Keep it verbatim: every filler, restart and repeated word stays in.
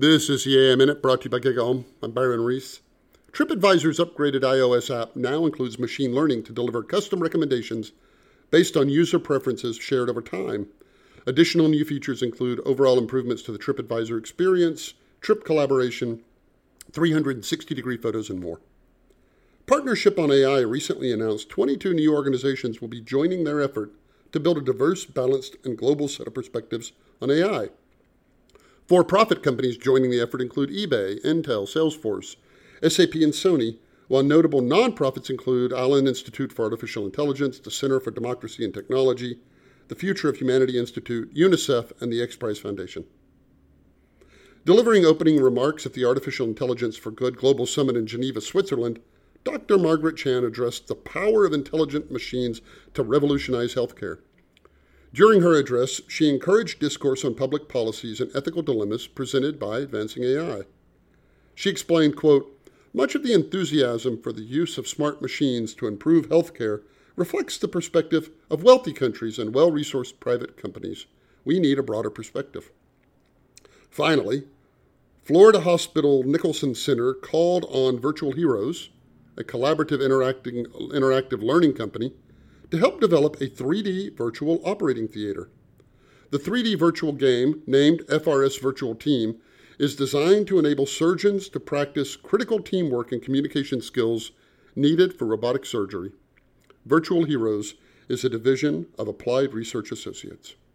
This is the A I Minute, brought to you by GigaOM. I'm Byron Reese. TripAdvisor's upgraded iOS app now includes machine learning to deliver custom recommendations based on user preferences shared over time. Additional new features include overall improvements to the TripAdvisor experience, trip collaboration, three hundred sixty degree photos, and more. Partnership on A I recently announced twenty-two new organizations will be joining their effort to build a diverse, balanced, and global set of perspectives on A I. For-profit companies joining the effort include eBay, Intel, Salesforce, S A P, and Sony, while notable nonprofits include Allen Institute for Artificial Intelligence, the Center for Democracy and Technology, the Future of Humanity Institute, UNICEF, and the X Prize Foundation. Delivering opening remarks at the Artificial Intelligence for Good Global Summit in Geneva, Switzerland, Doctor Margaret Chan addressed the power of intelligent machines to revolutionize healthcare. During her address, she encouraged discourse on public policies and ethical dilemmas presented by advancing A I. She explained, quote, "Much of the enthusiasm for the use of smart machines to improve healthcare reflects the perspective of wealthy countries and well-resourced private companies. We need a broader perspective." Finally, Florida Hospital Nicholson Center called on Virtual Heroes, a collaborative interacting, interactive learning company, to help develop a three D virtual operating theater. The three D virtual game, named F R S Virtual Team, is designed to enable surgeons to practice critical teamwork and communication skills needed for robotic surgery. Virtual Heroes is a division of Applied Research Associates.